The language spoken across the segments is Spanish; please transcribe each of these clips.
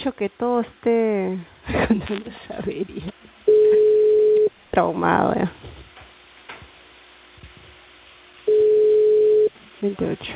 hecho que todo esté con esa avería. Traumado ya. 28.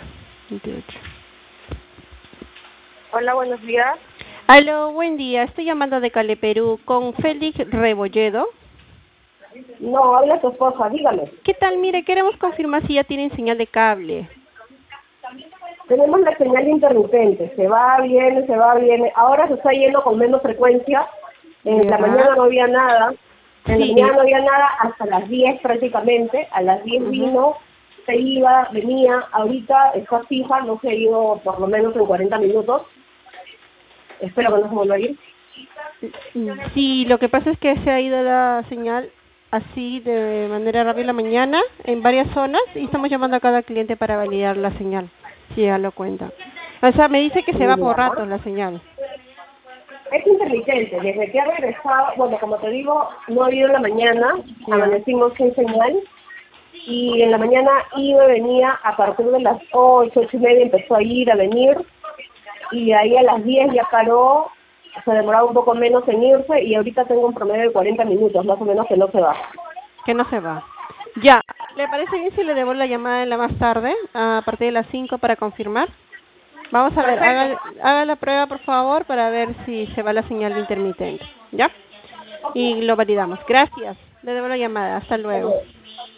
Hola, buenos días. Aló, buen día. Estoy llamando de Cali, Perú, con Félix Rebolledo. No, habla tu esposa, dígame. ¿Qué tal? Mire, queremos confirmar si ya tienen señal de cable. Tenemos la señal intermitente, se va, viene. Ahora se está yendo con menos frecuencia. En la mañana no había nada. En la Sí. mañana no había nada hasta las 10 prácticamente. A las 10 vino, se iba, venía. Ahorita está fija, no se ha ido por lo menos en 40 minutos. Espero que no se vuelva a ir. Sí, lo que pasa es que se ha ido la señal así de manera rápida en la mañana en varias zonas y estamos llamando a cada cliente para validar la señal, si ya lo cuenta. O sea, me dice que se va por ratos la señal. Es intermitente, desde que ha regresado, bueno, como te digo, no ha habido en la mañana, amanecimos sin señal, y en la mañana iba y venía, a partir de las 8:30 empezó a ir, a venir, y ahí a las 10 ya paró, se demoraba un poco menos en irse, y ahorita tengo un promedio de 40 minutos, más o menos, que no se va. Que no se va. Ya, ¿le parece bien si le devuelvo la llamada en la más tarde, a partir de las 5 para confirmar? Vamos a ver, haga la prueba por favor para ver si se va la señal intermitente, ¿ya? Y lo validamos. Gracias, le devuelvo la llamada, hasta luego.